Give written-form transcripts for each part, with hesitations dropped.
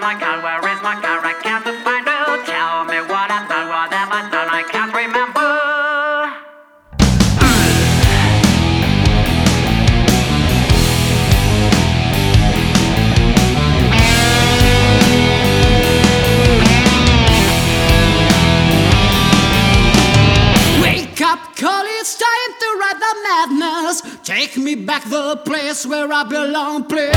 my car? Where is my car? I can't find it. Tell me what I've done, what have I done? I can't remember. Wake up, call, it's time to ride the madness. Take me back the place where I belong, please.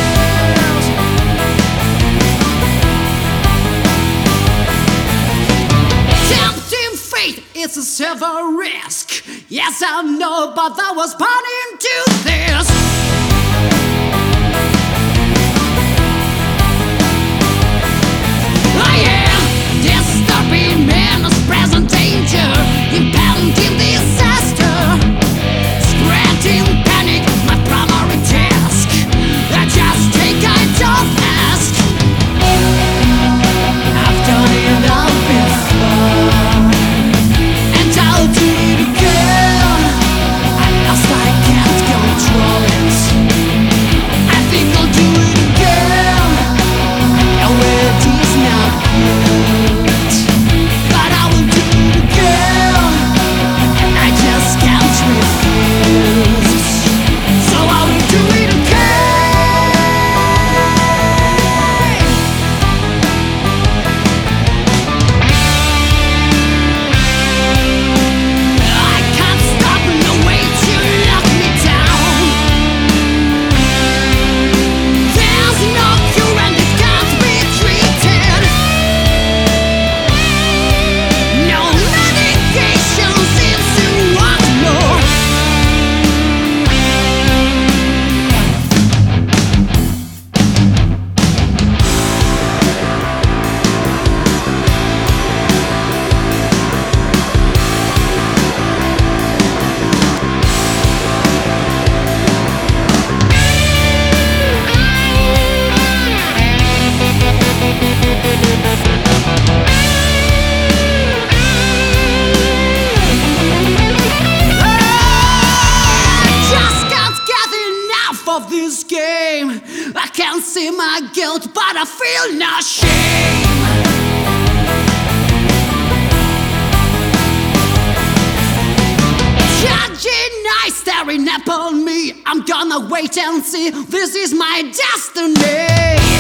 Tempting fate, it's a silver risk. Yes, I know, but I was born into this. I am disturbing menace, present danger, impending disaster, spreading panic, my primary task. I just take it off ask. I've done it all before, and I'll do it again. At last I can't control it. I think I'll do it again. And where it is not good, but I will do it again. And I just can't refuse. So I will do it again. I can't stop, no way to lock me down. There's no cure and it can't be treated. No medication seems to want more. I just can't get enough of this game. I can't see my guilt, but I feel no shame. Judging eyes staring upon me, I'm gonna wait and see. This is my destiny.